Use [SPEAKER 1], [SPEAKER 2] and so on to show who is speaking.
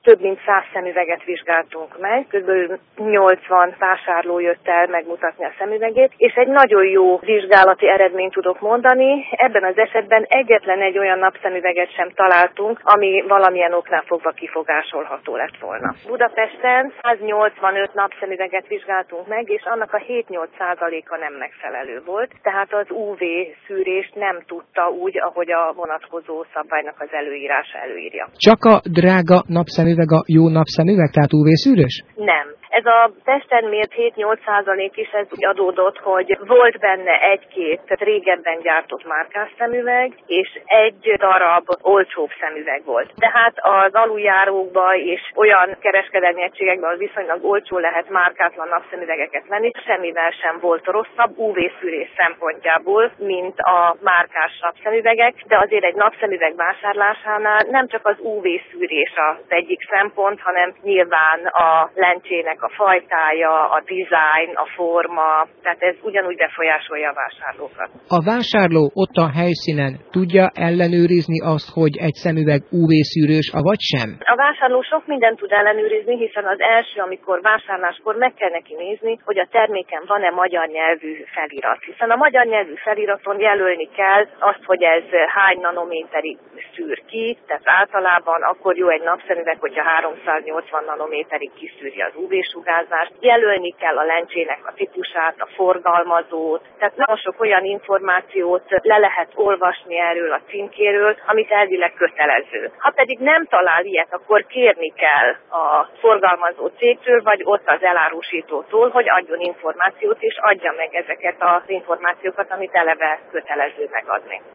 [SPEAKER 1] több mint 100 szemüveget vizsgáltunk meg, kb. 80 vásárló jött el megmutatni a szemüvegét, és egy nagyon jó vizsgálati eredményt tudok mondani. Ebben az esetben egyetlen egy olyan napszemüveget sem találtunk, ami valamilyen oknál fogva kifogásolható lett volna. Budapesten 185 napszemüveget vizsgáltunk meg, és annak a 7-8%-a nem megfelelő volt, tehát az UV szűrést nem tudta úgy, ahogy a vonatkozó szabálynak az előírása előírja.
[SPEAKER 2] Csak a drága napszemüveg a jó napszemüveg, tehát UV-szűrős?
[SPEAKER 1] Nem. Ez a testen mért 7-8% is ez úgy adódott, hogy volt benne egy-két régebben gyártott márkás szemüveg, és egy darab olcsóbb szemüveg volt. Tehát az aluljárókban és olyan kereskedelmi egységekben viszonylag olcsó lehet márkátlan napszemüvegeket venni, semmivel sem volt rosszabb UV-szűrés szempontjából, mint a márkás napszemüvegek, de azért egy napszemüveg vásárlásánál nem csak az UV-szűrés az egyik szempont, hanem nyilván a lencsének a fajtája, a dizájn, a forma, tehát ez ugyanúgy befolyásolja a vásárlókat.
[SPEAKER 2] A vásárló ott a helyszínen tudja ellenőrizni azt, hogy egy szemüveg UV-szűrős, avagy sem?
[SPEAKER 1] A vásárló sok mindent tud ellenőrizni, hiszen az első, amikor vásárláskor meg kell neki nézni, hogy a terméken van-e magyar nyelvű felirat. Hiszen a magyar nyelvű feliraton jelölni kell azt, hogy ez hány nanométerig szűr ki, tehát általában akkor jó egy napszemüveg, hogyha 380 nanométerig kiszűri az UV-sugárzást. Jelölni kell a lencsének a típusát, a forgalmazót, tehát nagyon sok olyan információt le lehet olvasni erről a címkéről, amit elvileg kötelező. Ha pedig nem talál ilyet, akkor kérni kell a forgalmazó cégtől, vagy ott az elárusítótól, hogy adjon információt, és adja meg ezeket az információkat, amit eleve kötelező megadni.